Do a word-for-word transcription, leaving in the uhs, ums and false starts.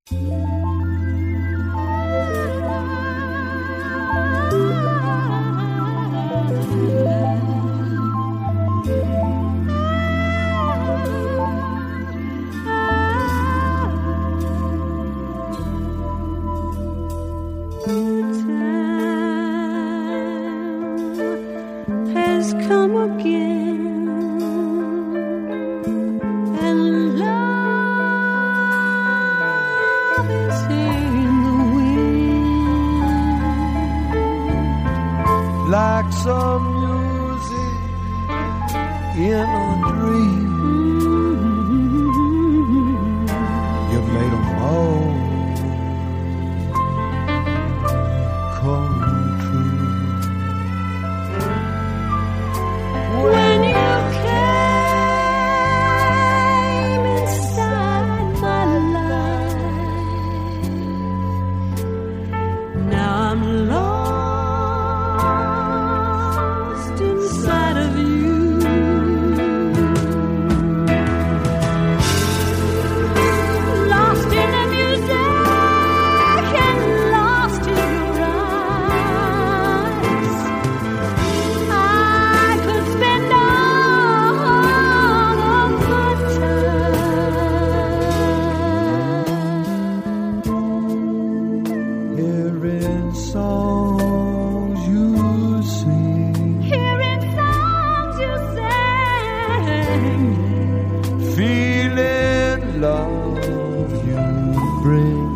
Come again, and love is in the wind, like some music in a dream. Mm-hmm. You made them all come true. When you came inside my life, now I'm lost inside of you. Lost in the music and lost in your eyes. I could spend Hearing songs you sing, hearing songs you sing, feeling love you bring.